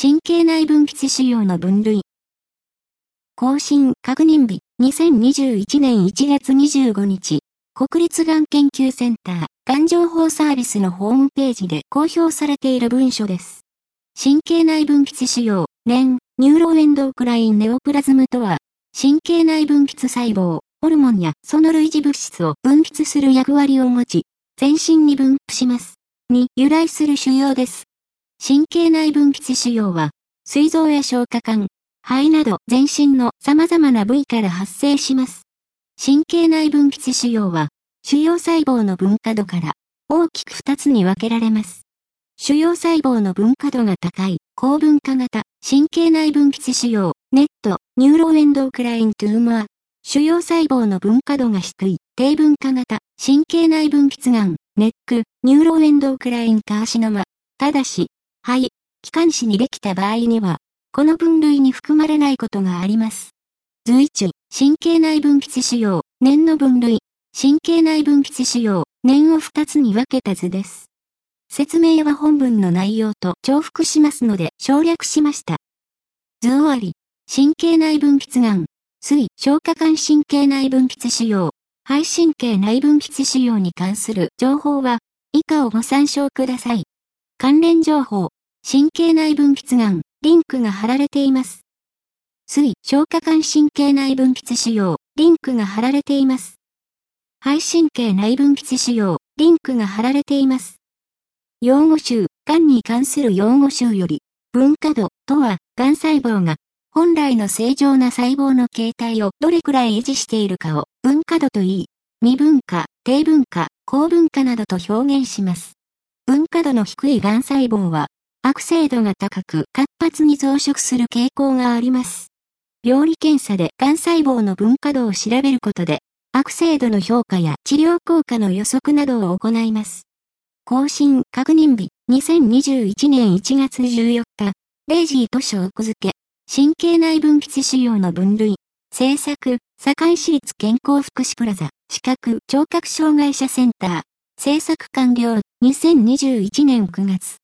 神経内分泌腫瘍の分類。更新確認日、2021年1月25日、国立がん研究センター、がん情報サービスのホームページで公表されている文書です。神経内分泌腫瘍、ニューロエンドクラインネオプラズムとは、神経内分泌細胞、ホルモンやその類似物質を分泌する役割を持ち、全身に分布します。に由来する腫瘍です。神経内分泌腫瘍は、膵臓や消化管、肺など全身の様々な部位から発生します。神経内分泌腫瘍は、腫瘍細胞の分化度から大きく2つに分けられます。腫瘍細胞の分化度が高い、高分化型、神経内分泌腫瘍、ニューロエンドクライントゥーマー。腫瘍細胞の分化度が低い、低分化型、神経内分泌がん、ニューロエンドクラインカーシノマ。ただし、肺、気管支にできた場合には、この分類に含まれないことがあります。随中、神経内分泌腫瘍、の分類、神経内分泌腫瘍、を2つに分けた図です。説明は本文の内容と重複しますので省略しました。図終わり、神経内分泌がん、消化管神経内分泌腫瘍、肺神経内分泌腫瘍に関する情報は、以下をご参照ください。関連情報、神経内分泌がん、リンクが貼られています。消化管神経内分泌腫瘍、リンクが貼られています。肺神経内分泌腫瘍、リンクが貼られています。用語集、がんに関する用語集より、分化度とは、がん細胞が、本来の正常な細胞の形態をどれくらい維持しているかを分化度と言い、未分化、低分化、高分化などと表現します。分化度の低いがん細胞は、悪性度が高く活発に増殖する傾向があります。病理検査でがん細胞の分化度を調べることで、悪性度の評価や治療効果の予測などを行います。更新確認日、2021年1月14日、0時図書奥付け、神経内分泌腫瘍の分類、制作、堺市立健康福祉プラザ、視覚聴覚障害者センター、制作完了、2021年9月。